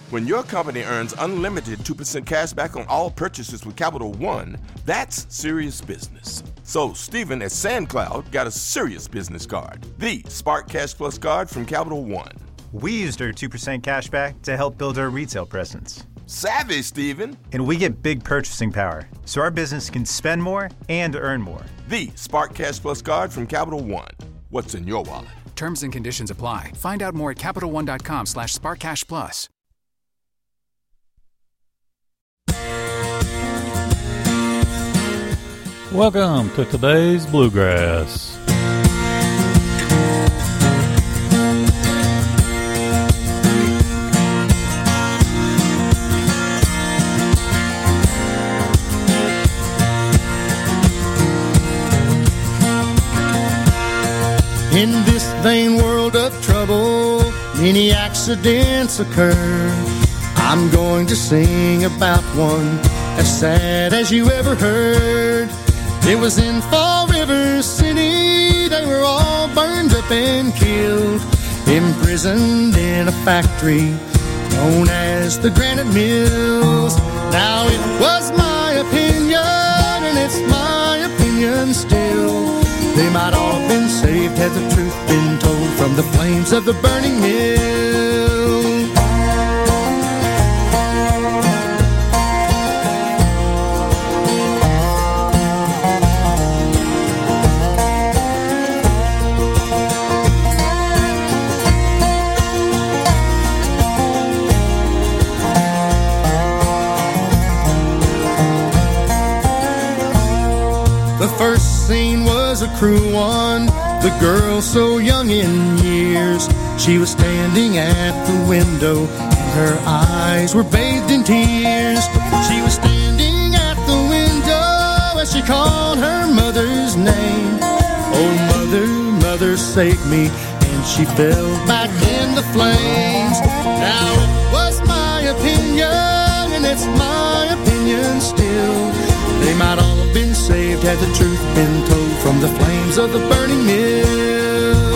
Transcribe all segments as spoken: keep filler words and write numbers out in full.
When your company earns unlimited two percent cash back on all purchases with Capital One, that's serious business. So Stephen at SandCloud got a serious business card, the Spark Cash Plus card from Capital One. We used our two percent cash back to help build our retail presence. Savvy, Stephen. And we get big purchasing power, so our business can spend more and earn more. The Spark Cash Plus card from Capital One. What's in your wallet? Terms and conditions apply. Find out more at CapitalOne.com slash SparkCashPlus. Welcome to today's Bluegrass. In this vain world of trouble, many accidents occur. I'm going to sing about one as sad as you ever heard. It was in Fall River City. They were all burned up and killed, imprisoned in a factory known as the Granite Mills. Now it was my opinion, and it's my opinion still. They might all have been saved had the truth been told from the flames of the burning mill. The first scene was a cruel one. The girl so young in years, she was standing at the window and her eyes were bathed in tears. She was standing at the window as she called her mother's name. Oh mother, mother, save me. And she fell back in the flames. Now it was my opinion, and it's my opinion still. They might all have been saved had the truth been told from the flames of the burning mill.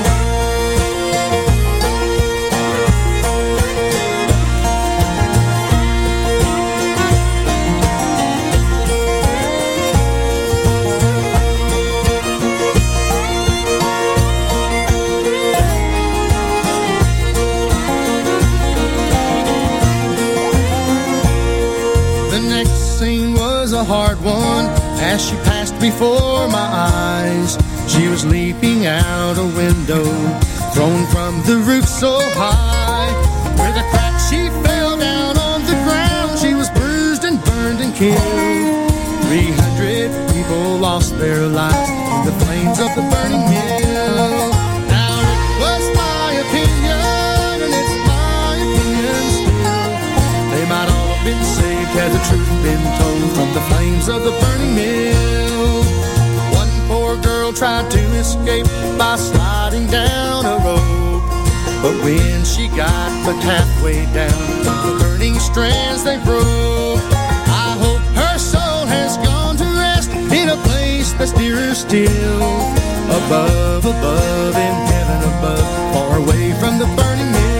The next scene was a hard one as she passed before my eyes. She was leaping out a window thrown from the roof so high. With a crack she fell down on the ground. She was bruised and burned and killed. Three hundred people lost their lives in the flames of the burning mill. Now it was my opinion, and it's my opinion still. They might all have been saved had the truth been told from the flames of the burning mill. One poor girl tried to escape by sliding down a rope, but when she got but halfway down, the burning strands they broke. I hope her soul has gone to rest in a place that's dearer still, above, above, in heaven above, far away from the burning mill.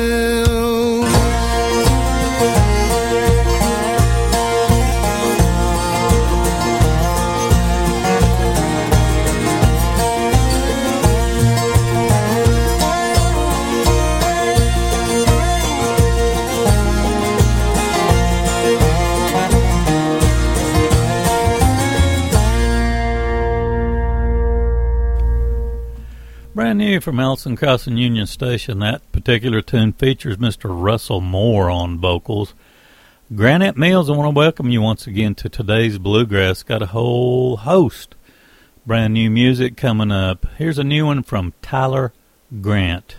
Brand new from Elson Crossing Union Station. That particular tune features Mister Russell Moore on vocals. Granite Mills, I want to welcome you once again to today's Bluegrass. Got a whole host brand new music coming up. Here's a new one from Tyler Grant.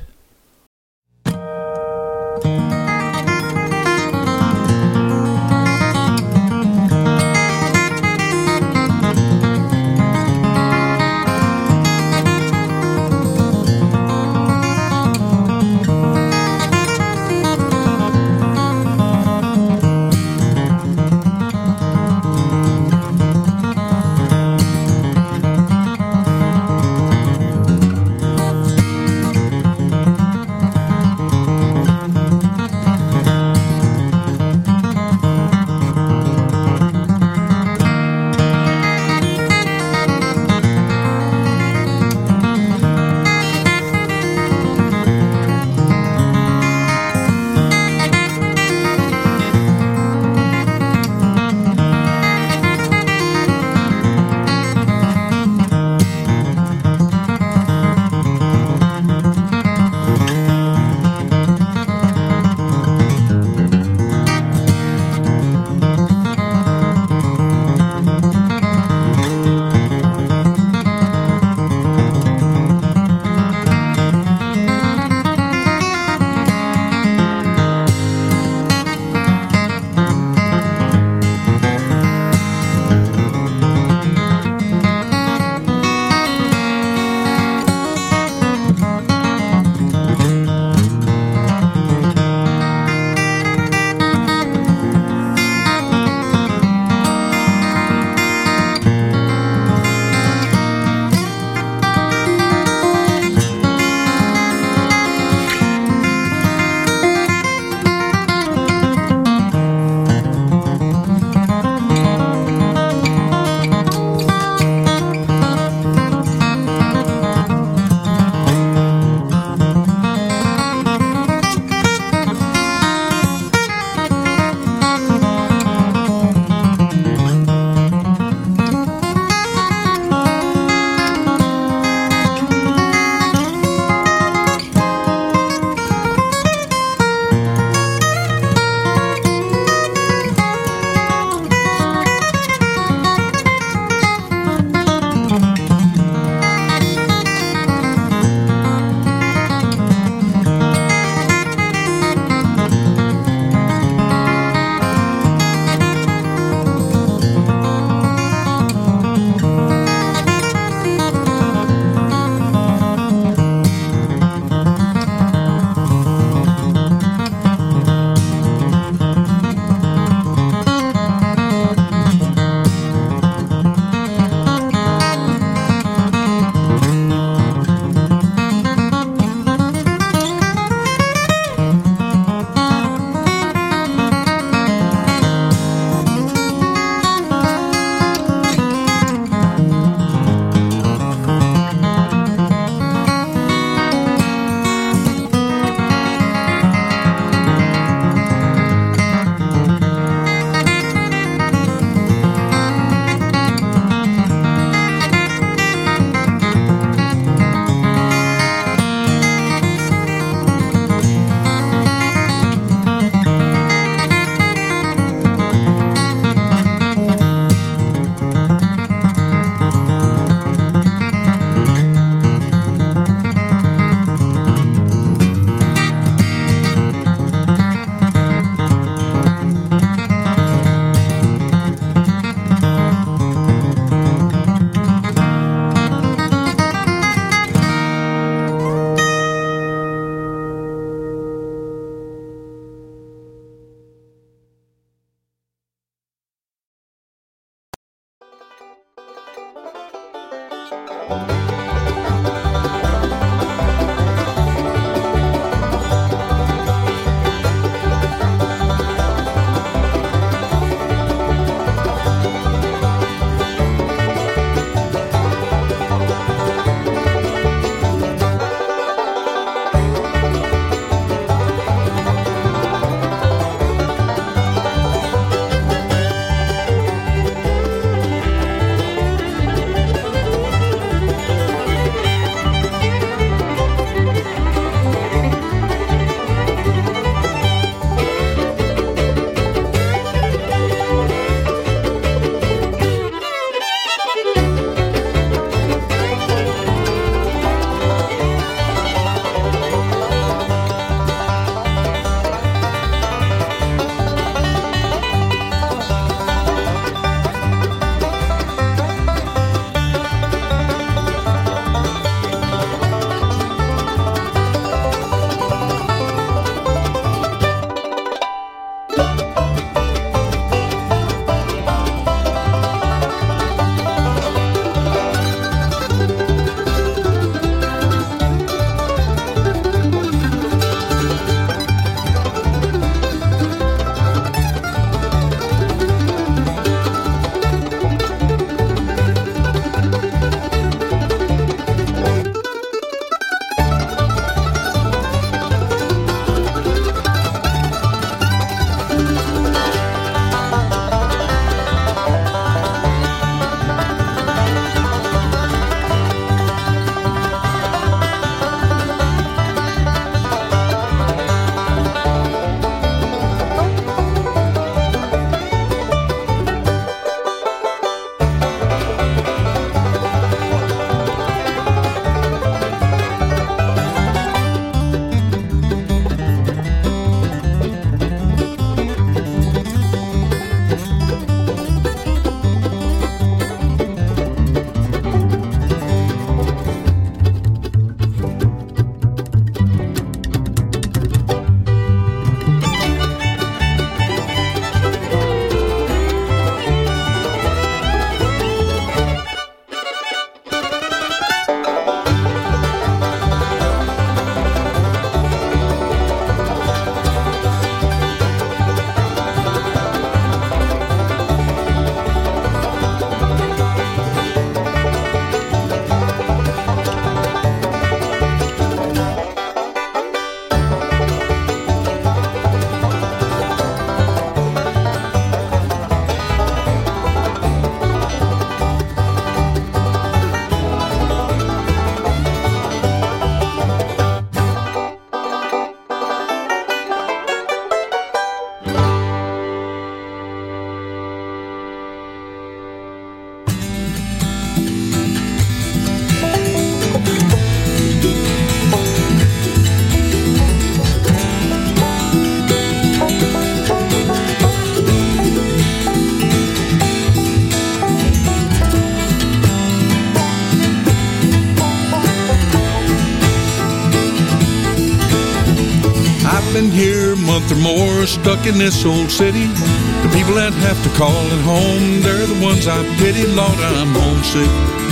been here a month or more, stuck in this old city. The people that have to call it home, they're the ones I pity. Lord, I'm homesick.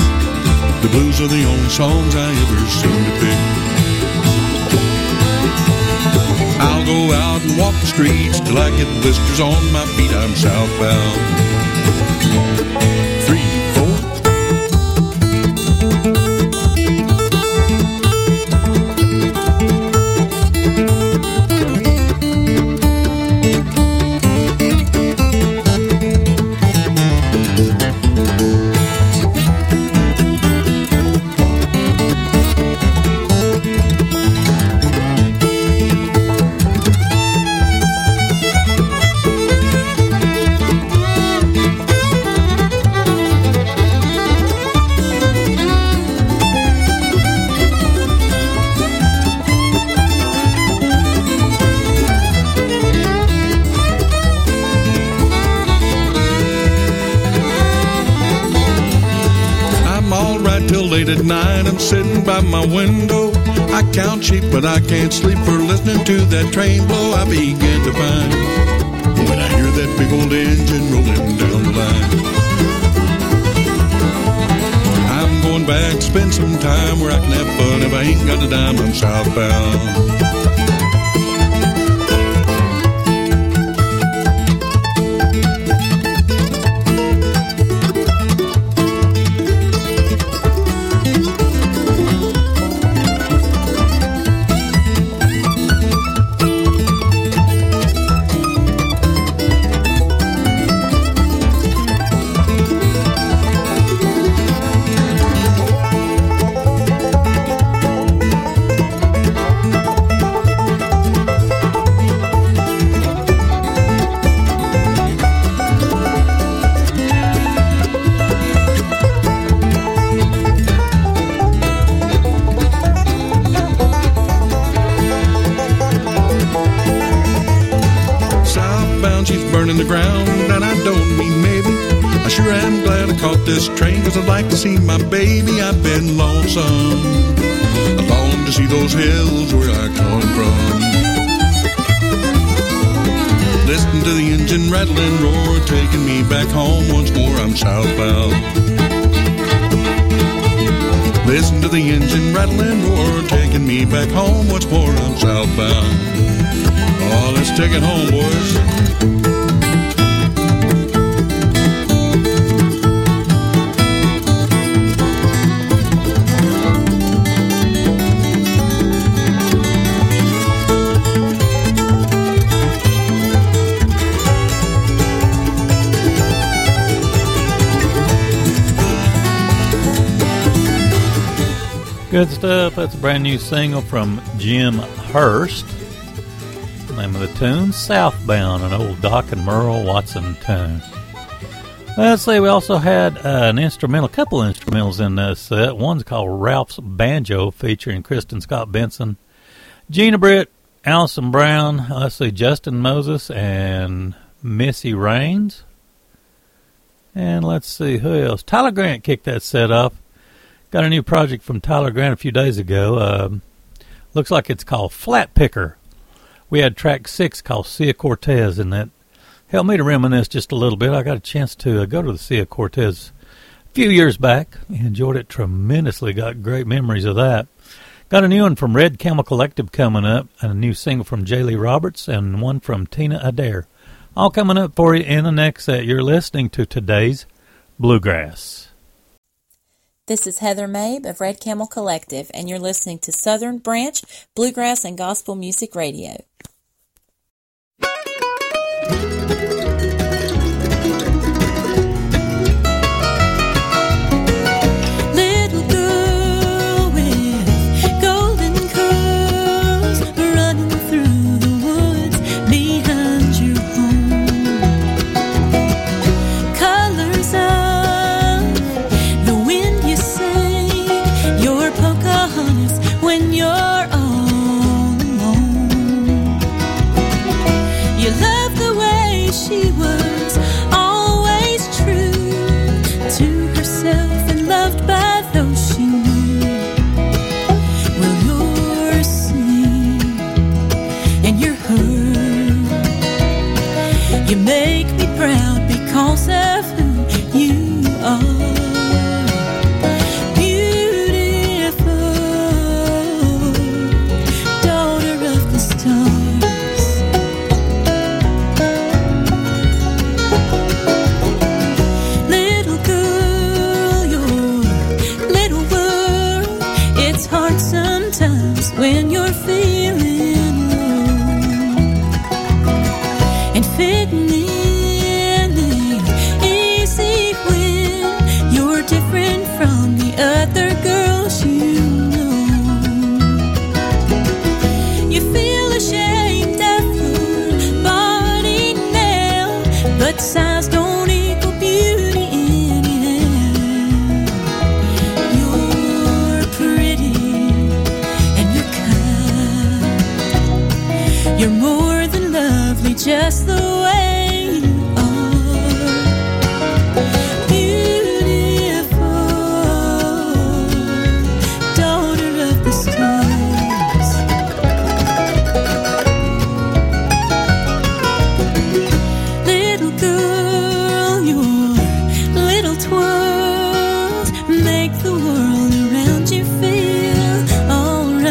The blues are the only songs I ever seem to pick. I'll go out and walk the streets till I get blisters on my feet. I'm southbound. Three, four. Late at night, I'm sitting by my window. I count sheep, but I can't sleep for listening to that train blow. I begin to find when I hear that big old engine rolling down the line. I'm going back to got a dime, I'm southbound. This train, cause I'd like to see my baby. I've been lonesome. I long to see those hills where I come from. Listen to the engine rattle and roar, taking me back home once more. I'm southbound. Listen to the engine rattle and roar, taking me back home once more. I'm southbound. Oh, let's take it home, boys. Good stuff. That's a brand new single from Jim Hurst. The name of the tune, Southbound, an old Doc and Merle Watson tune. Let's see, we also had uh, an instrumental, a couple of instrumentals in this set. One's called Ralph's Banjo, featuring Kristen Scott Benson, Gina Britt, Allison Brown, let's see, Justin Moses, and Missy Raines. And let's see, who else? Tyler Grant kicked that set off. Got a new project from Tyler Grant a few days ago. Um, looks like it's called Flat Picker. We had track six called Sia Cortez, and that helped me to reminisce just a little bit. I got a chance to uh, go to the Sia Cortez a few years back. Enjoyed it tremendously. Got great memories of that. Got a new one from Red Camel Collective coming up, and a new single from J. Lee Roberts, and one from Tina Adair. All coming up for you in the next set. You're listening to today's Bluegrass. This is Heather Mabe of Red Camel Collective, and you're listening to Southern Branch Bluegrass and Gospel Music Radio. Little girl with golden curls running through the woods behind your home. Colors of the wind you sing, your Pocahontas when you're all alone. You love the way she was always true to herself and loved by those she knew. Well, you're seen and you're heard. You make me proud because of who you are. When you're feeling low and fitting in easy when you're different from the other girls you know. You feel ashamed of your body now, but size don't equal beauty anyhow. You're pretty, you're more than lovely just the way you are. Beautiful, daughter of the stars. Little girl, your little twirls make the world around you feel alright.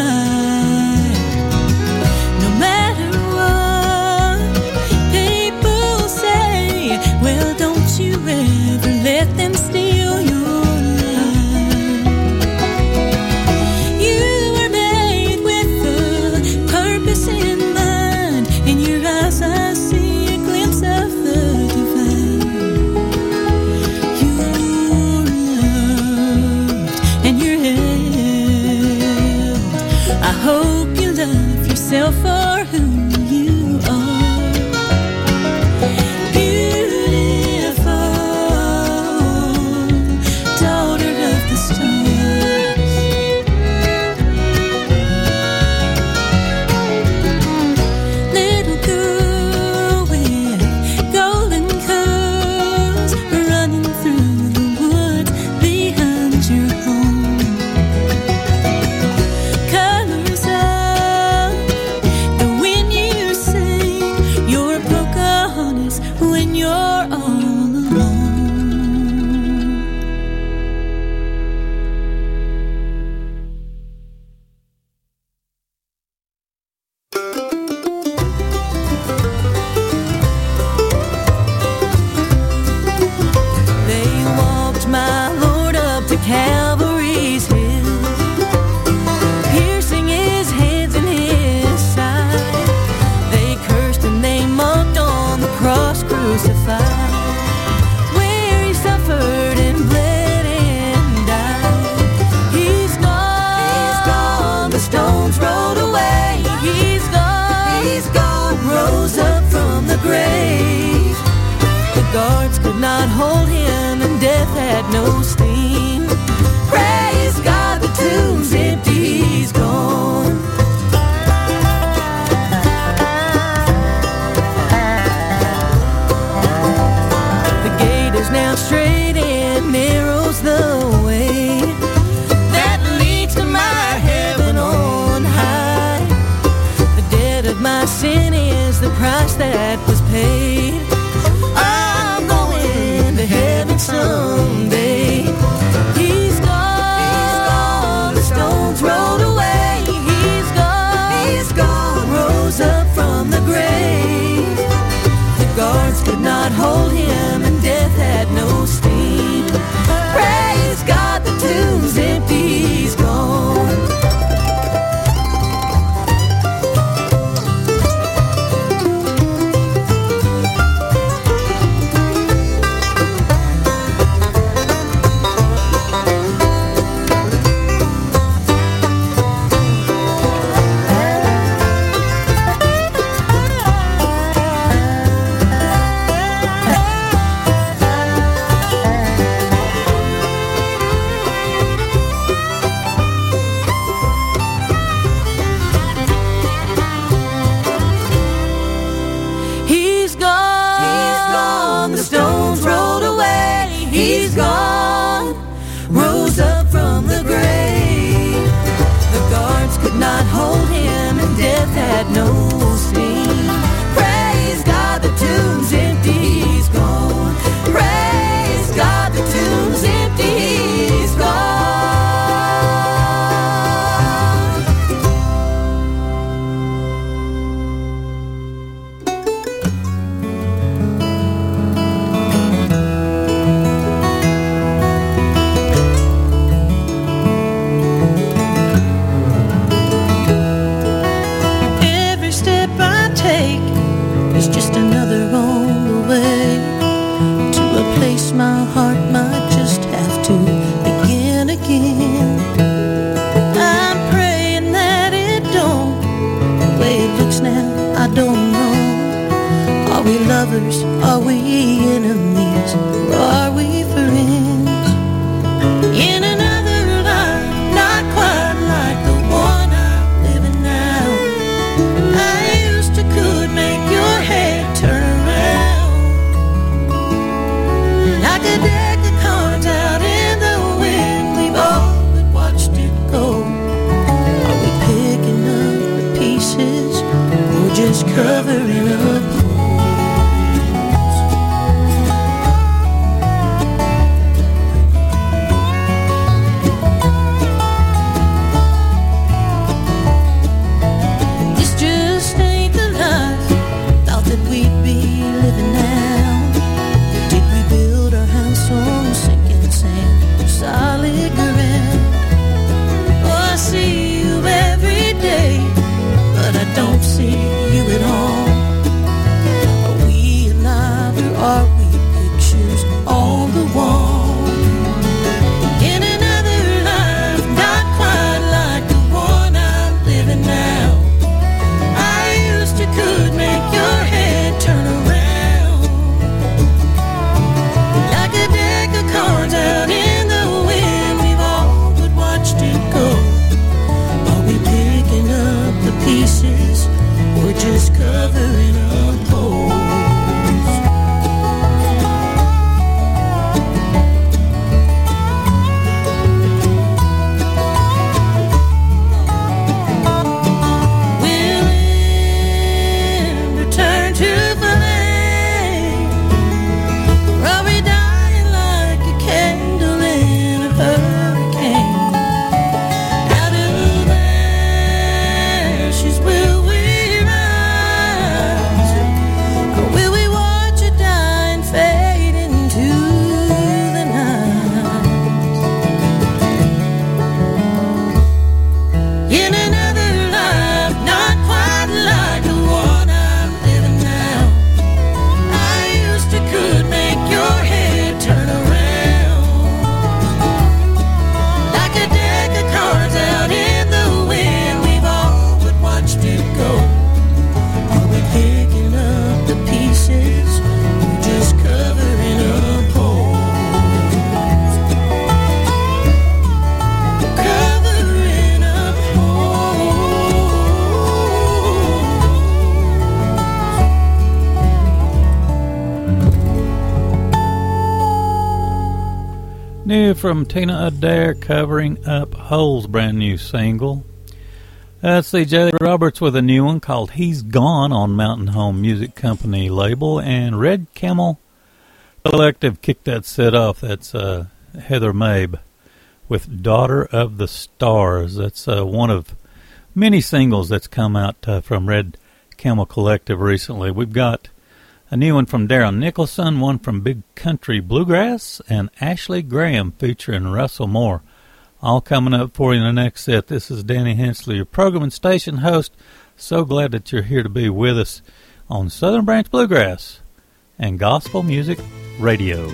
happens when you're all alone. Calvary's hill, piercing his hands and his side. They cursed and they mocked on the cross crucified, where he suffered and bled and died. He's gone, he's gone, the stones rolled away. He's gone, he's gone, rose up from the grave. The guards could not hold him and death had no sting. Praise God, the tomb's empty, he's gone. The gate is now straight and narrows the way that leads to my heaven on high. The debt of my sin is the price that was paid. I'm going to heaven someday. He's rolled away, he's gone, he's gone, rose up from the grave. The guards could not hold him and death had no sting. Praise God, the tomb's empty, he's gone. He's gone, rose up from the grave. The guards could not hold him and death had no sting. Praise God, the tomb's empty, he's gone. Praise God, the tomb's empty, he's gone. My heart might just have to begin again. I'm praying that it don't. The way it looks now, I don't know. Are we lovers? Are we enemies? Or are we friends? In another life, not quite like the one I'm living now, I used to could make your head turn around. Like a deck of cards out in the wind, we've all but watched it go. Are we picking up the pieces or just covering up holes? New from Tina Adair covering up Hole's brand new single. Let's see, J. Roberts with a new one called He's Gone on Mountain Home Music Company label, and Red Camel Collective kicked that set off. That's uh, Heather Mabe with Daughter of the Stars. That's uh, one of many singles that's come out uh, from Red Camel Collective recently. We've got a new one from Darren Nicholson, one from Big Country Bluegrass, and Ashley Graham featuring Russell Moore. All coming up for you in the next set. This is Danny Hensley, your program and station host. So glad that you're here to be with us on Southern Branch Bluegrass and Gospel Music Radio.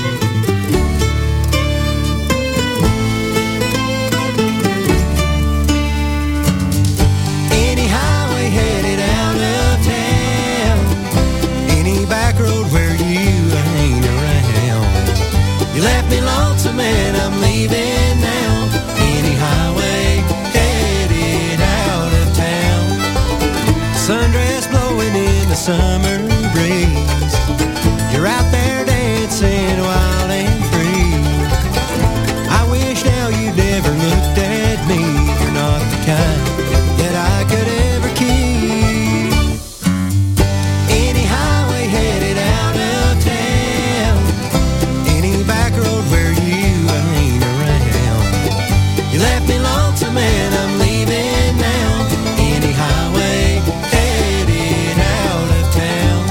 Any highway headed out of town, any back road where you ain't around, you left me lonesome and I'm leaving now. Any highway headed out of town, sundress blowing in the summer breeze, you're out there dancing wild and free. I wish now you'd never looked at me. You're not the kind that I could ever keep. Any highway headed out of town, any back road where you ain't around, you left me lonesome and I'm leaving now. Any highway headed out of town.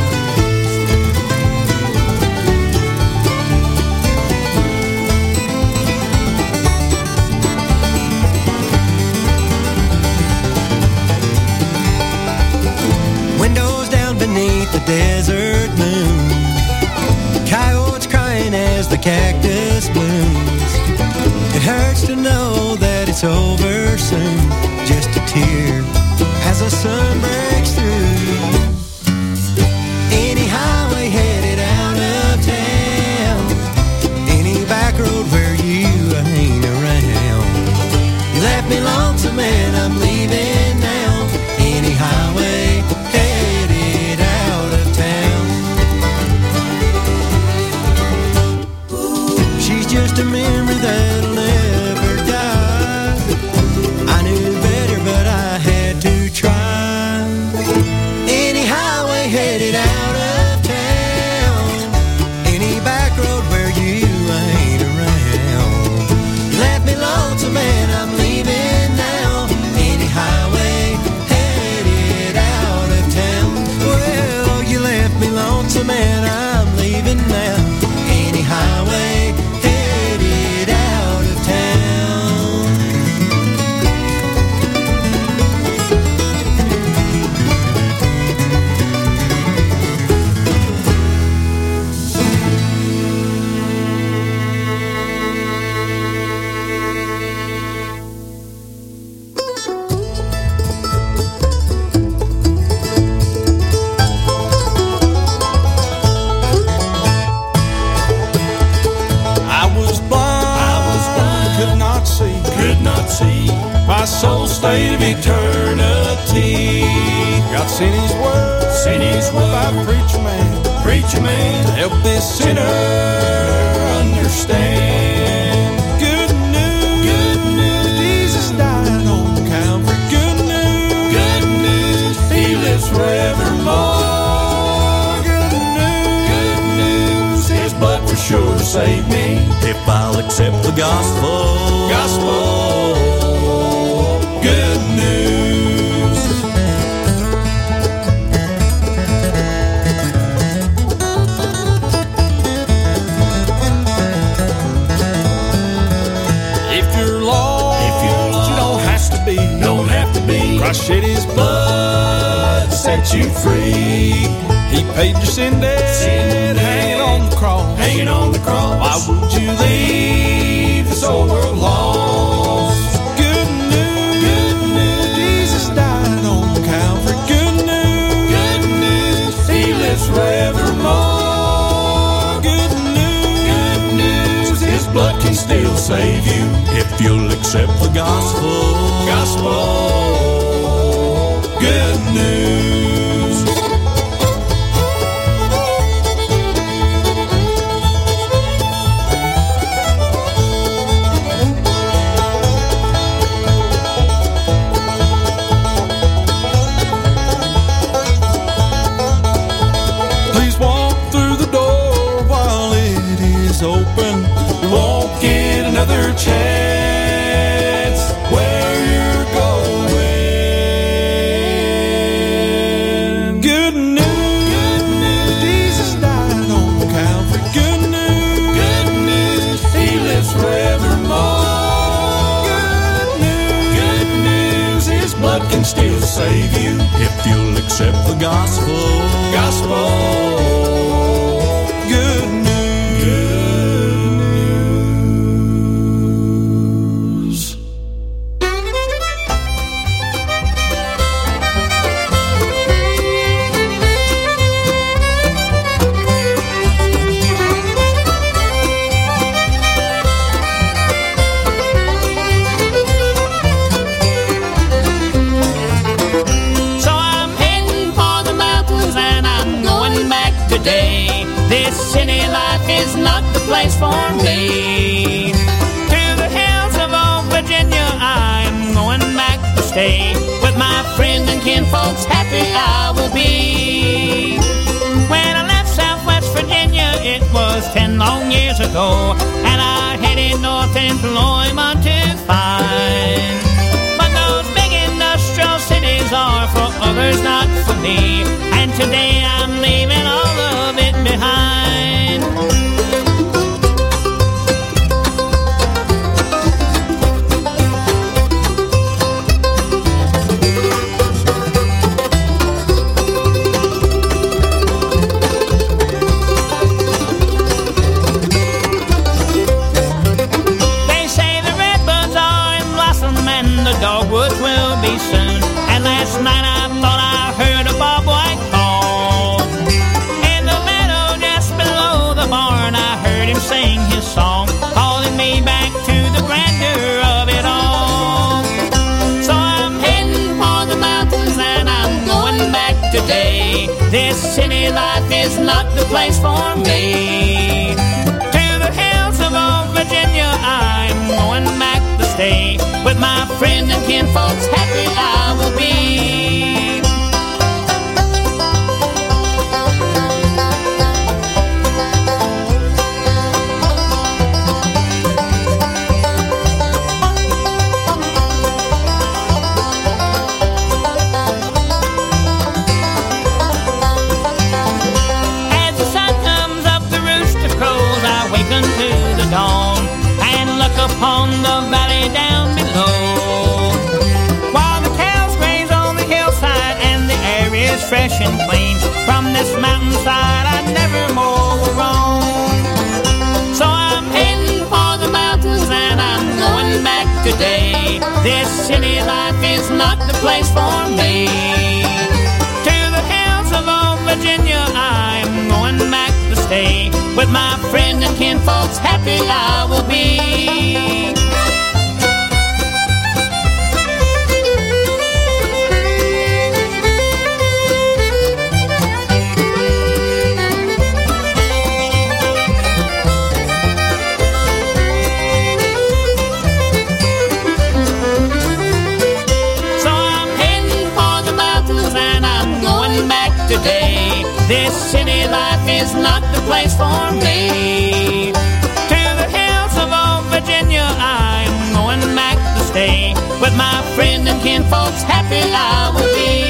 Windows down beneath the desert moon, coyotes crying as the cactus blooms. It hurts to know that it's over soon, just a tear as the sun breaks through. Any highway headed out of town, any back road where you ain't around, you left me lonesome and I'm leaving now. Any highway headed out of town. She's just a memory that'll never die. I knew better, but I had to try. Any highway headed out of town, any back road where you ain't around, you left me lonesome and I'm leaving now. Any highway headed out of town. Well, you left me lonesome and I'm leaving now. Any highway headed out of town. I was blind, I was blind, could not see, could not see my soul state of eternity. God sent His word, sent His word by preacher man, preacher man to help this sinner understand. Good news, good news, Jesus died on Calvary. Good news, good news, He lives forevermore. Good news, good news, His blood for sure saved me. If I'll accept the gospel, Gospel, good news. If you're lost, if you're lost, you don't have to be, don't have to be. Christ shed His blood, set you free. He paid your sin debt, sin hanging on the cross, hanging on the cross. Why would you leave this old world lost? Good news, good news, Jesus died on Calvary. Good news, good news, He lives forevermore. Good news, good news, His blood can still save you if you'll accept the gospel, Gospel, good news. Please walk through the door while it is open. You won't get another chance where you're going. Good news, good news, Jesus died on Calvary. Good news, good news, He lives forevermore. Good news, good news, His blood can still save you if you'll accept the gospel. Gospel. Good news. Good news. So I'm heading for the mountains and I'm going back today. This city life is not the place for me. To the hills of old Virginia I'm going back to stay. With my friend and kinfolks happy I will be. When I left Southwest Virginia it was ten long years ago, and I headed north into Employment to find. But those big industrial cities are for others, not for me. And today I'm leaving all of it behind. They say the redbirds are in blossom and the dogwoods will be soon. And last night I thought I heard a bob white call. In the meadow just below the barn I heard him sing his song, calling me back to the grandeur of it all. So I'm heading for the mountains and I'm going back today. This city life is not the place for me. To the hills of old Virginia I'm going back to stay. With my friend and kinfolks happy I will be. As the sun comes up the rooster crows I waken to the dawn and look upon the valley down below. While the cows graze on the hillside and the air is fresh and clean, from this mountainside I never more will roam. So I'm heading for the mountains and I'm going back today. This city life is not the place for me. To the hills of old Virginia I'm going back to stay. With my friend and kinfolks happy I will be. So I'm heading for the mountains and I'm going back today. This city life is not the place for me. To the hills of old Virginia I'm going back to stay. With my friend and kinfolks happy I will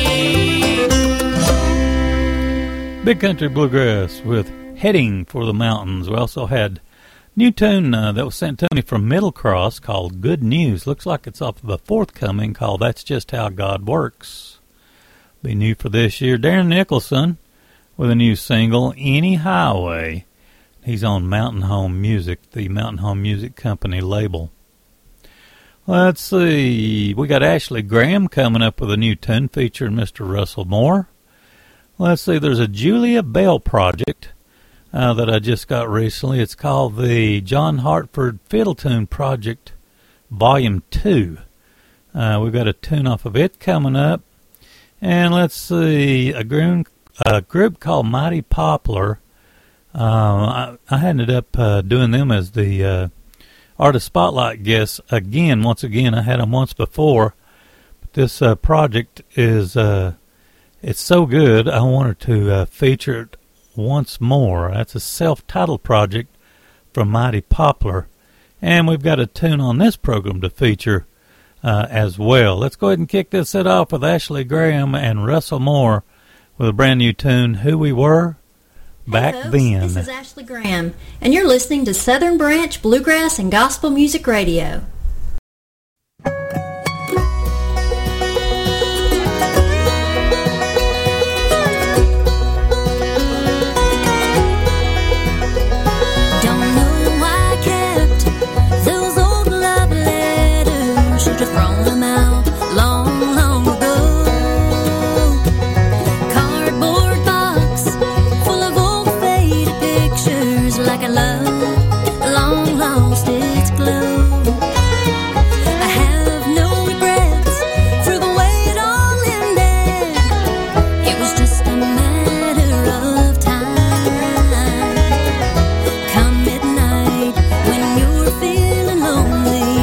be. Big Country Bluegrass with Heading for the Mountains. We also had new tune uh, that was sent to me from Middle Cross called Good News. Looks like it's off of a forthcoming called That's Just How God Works. Be new for this year. Darren Nicholson with a new single, Any Highway. He's on Mountain Home Music, the Mountain Home Music Company label. Let's see. We got Ashley Graham coming up with a new tune featuring Mister Russell Moore. Let's see. There's a Julia Bell project uh, that I just got recently. It's called the John Hartford Fiddle Tune Project Volume two. Uh, we've got a tune off of it coming up. And let's see. A group, a group called Mighty Poplar. Uh, I, I ended up uh, doing them as the uh, Artist Spotlight guests again. Once again, I had them once before. But this uh, project is uh, it's so good, I wanted to uh, feature it Once More. That's a self-titled project from Mighty Poplar. And we've got a tune on this program to feature uh, as well. Let's go ahead and kick this set off with Ashley Graham and Russell Moore with a brand new tune, Who We Were Back Hey folks, Then. This is Ashley Graham, and you're listening to Southern Branch Bluegrass and Gospel Music Radio. Thrown them out long, long ago. Cardboard box full of old faded pictures, like a love long lost its glow. I have no regrets for the way it all ended. It was just a matter of time. Come midnight when you're feeling lonely,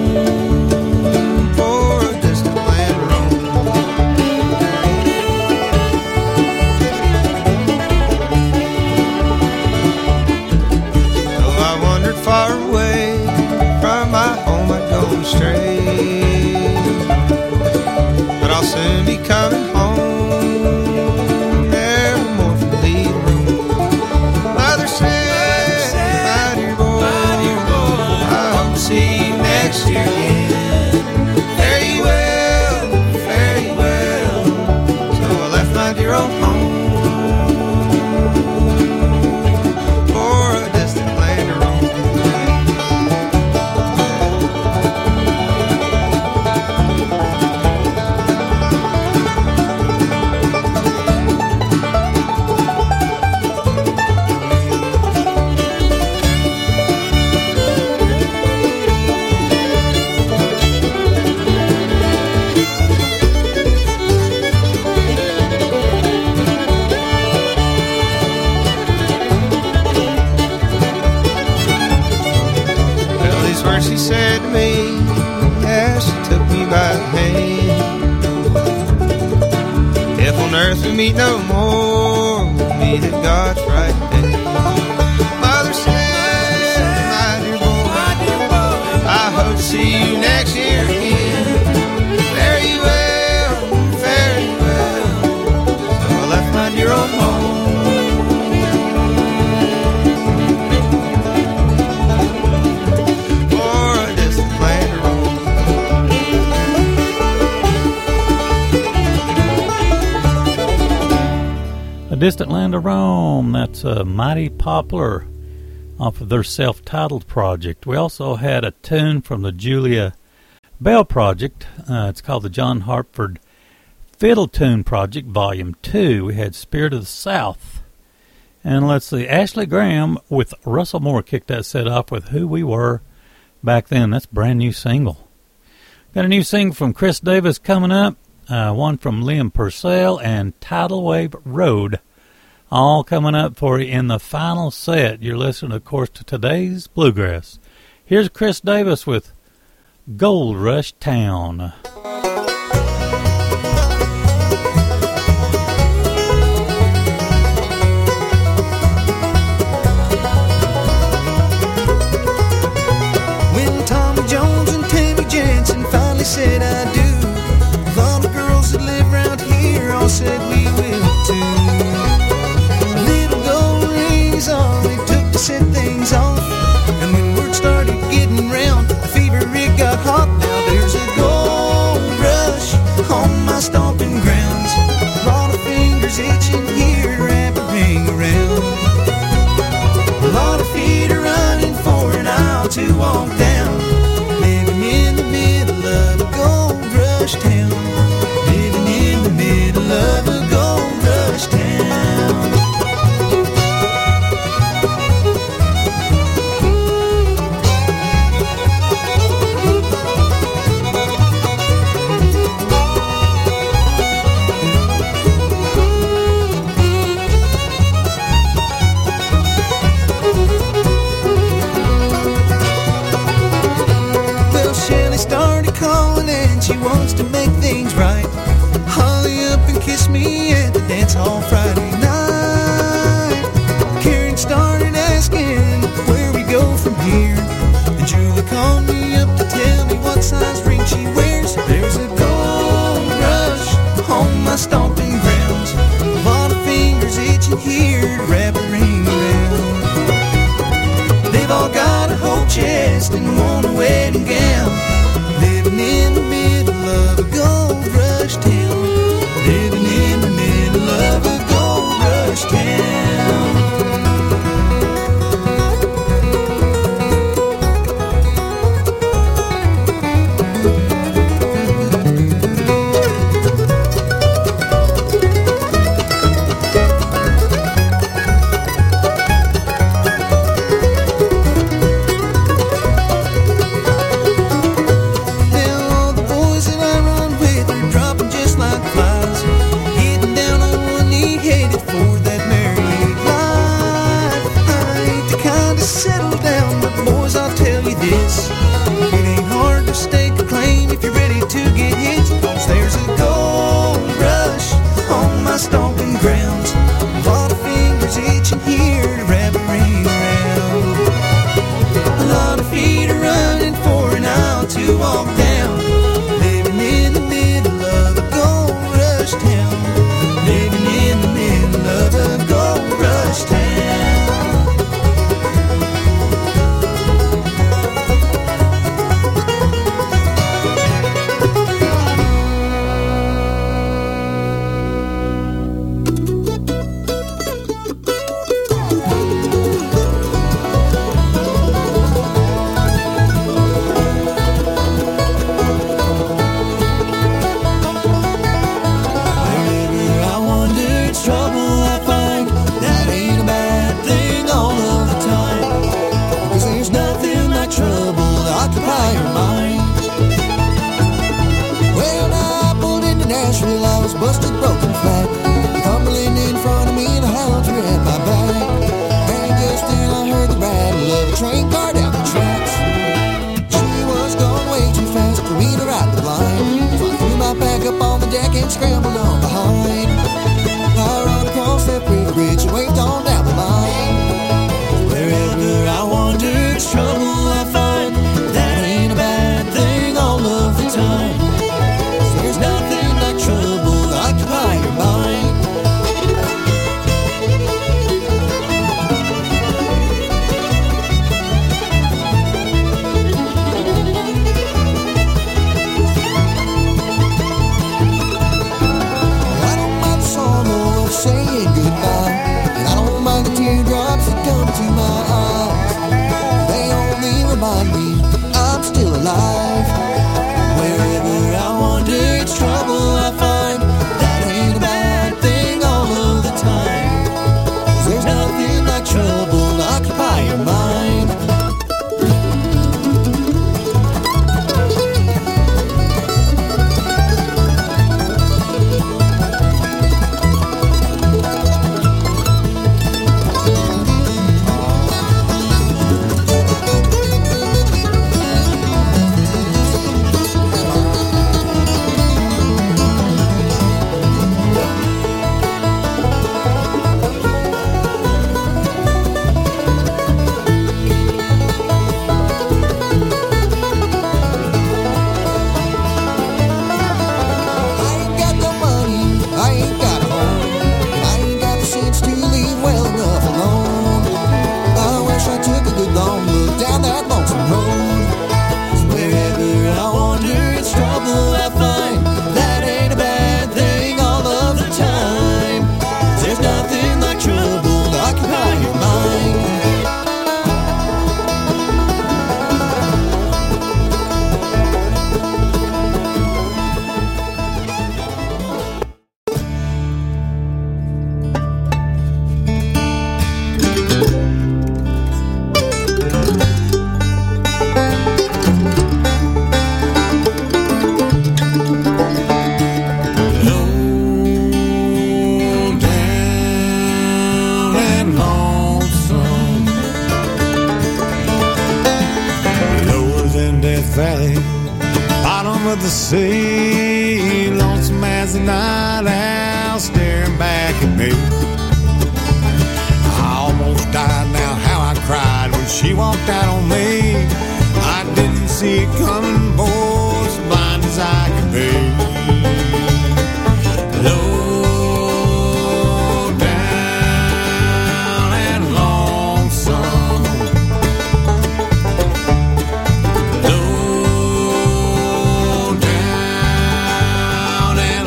for a distant land to roam. Though I wandered far away from my home, I'd gone astray, but I'll soon be coming home, nevermore from Lead Room. Mother said, my dear boy, I hope to see you next year again. Fare you well, fare you well. So I left my dear old home for a distant land to roam. Well, these words she said to me as she took me by the hand. If on earth we meet no more, we'll meet at God's right hand. Mother said, my dear boy, I hope to see you next year again. Fare you well, fare you well. So I left my dear old home for a distant land to roam. A Distant Land of Rome, that's a Mighty Poplar off of their self-titled project. We also had a tune from the Julia Bell project. Uh, it's called the John Hartford Fiddle Tune Project, Volume two. We had Spirit of the South. And let's see, Ashley Graham with Russell Moore kicked that set off with Who We Were Back Then. That's a brand new single. Got a new single from Chris Davis coming up. Uh, one from Liam Purcell and Tidal Wave Road. All coming up for you in the final set. You're listening, of course, to today's Bluegrass. Here's Chris Davis with Gold Rush Town. When Tommy Jones and Tammy Jensen finally said I do, all the girls that live around here all said we will too. Little gold rings all they took to set things off, and when word started getting round, the fever it got hot. Now there's a gold rush on my stomping grounds. A lot of fingers itching here to wrap a ring around. A lot of feet are running for an aisle to walk down. Living in the middle of a gold rush town. Living in the middle of a gold rush town. Well, Shelley started calling and she wants to make things right. Holly up and kiss me at the dance hall Friday night. Karen started asking where we go from here, and Julie called me up to tell me what size ring she wears. There's a gold rush on my stomping grounds. A lot of fingers itching here to wrap a ring around. They've all got a whole chest and want a wedding gown. Living in the middle of a gold rush town. Living in the middle of a gold rush town. bottom of the sea, lonesome as the night owl staring back at me. I almost died, now how I cried when she walked out on me. I didn't see it coming, boy, as blind as I could be. Low down and lonesome, low down and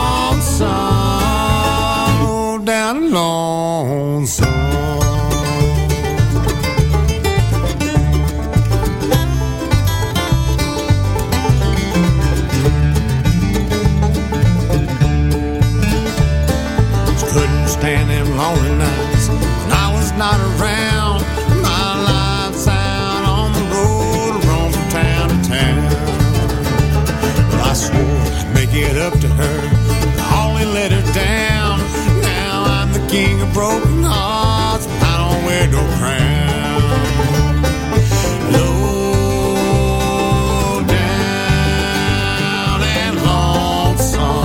lonesome, low down and lonesome. Stand them lonely nights when I was not around. My life's out on the road, roam from town to town. Well, I swore I'd make it up to her, I only let her down. Now I'm the king of broken hearts, I don't wear no crown. Low down and lonesome,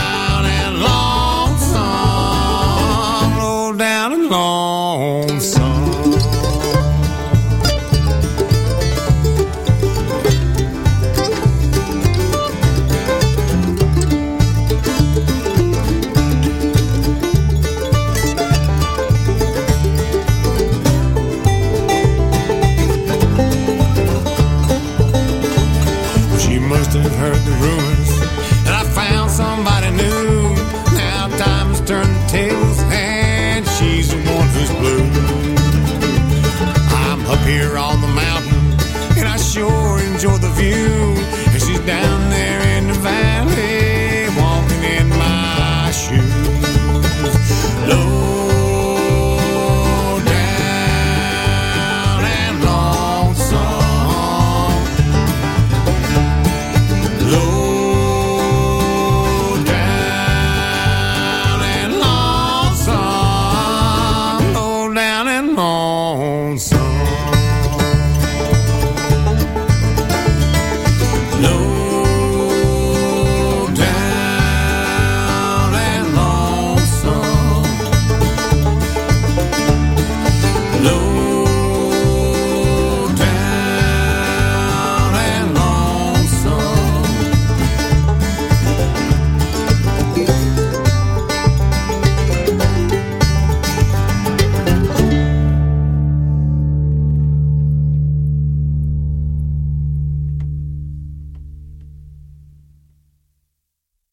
lonesome.